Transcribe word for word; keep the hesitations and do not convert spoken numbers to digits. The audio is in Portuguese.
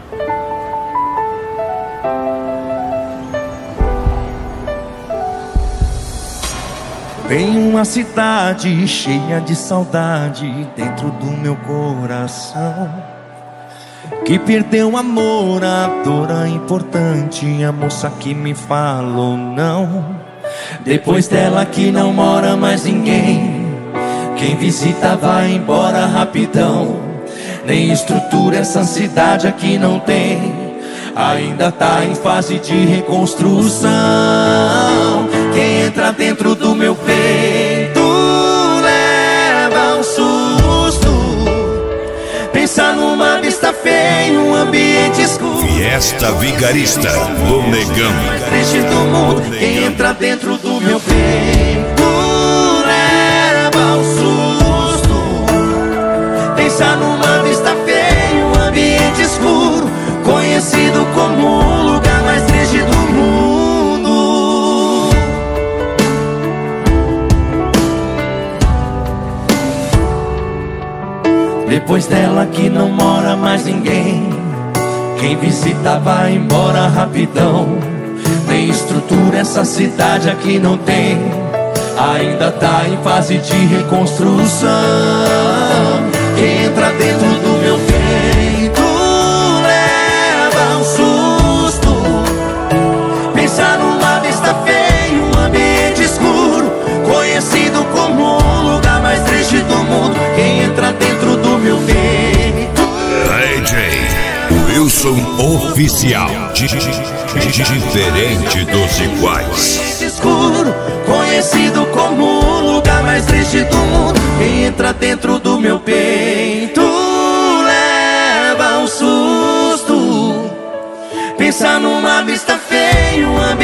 Tem uma cidade cheia de saudade dentro do meu coração, que perdeu amor, a dor é importante, a moça que me falou não. Depois dela aqui não mora mais ninguém, quem visita vai embora rapidão. Nem estrutura essa cidade aqui não tem, ainda tá em fase de reconstrução. Quem entra dentro do meu peito leva um susto, pensa numa vista feia, um ambiente escuro. Fiesta Vigarista do Negão. Triste do mundo. Quem entra dentro do meu peito leva um susto, pensa numa vista feia, um ambiente escuro, conhecido como o lugar mais triste do mundo. Depois dela aqui não mora mais ninguém, quem visita vai embora rapidão. Nem estrutura essa cidade aqui não tem, ainda tá em fase de reconstrução. Quem entra dentro do meu peito leva um susto, pensa numa vista feia, um ambiente escuro, conhecido como o lugar mais triste do mundo. Quem entra dentro do meu peito D J Wilson Oficial, diferente dos iguais. Escuro, conhecido como o lugar mais triste do mundo. Quem entra dentro do meu peito leva um susto, pensa numa vista feia, um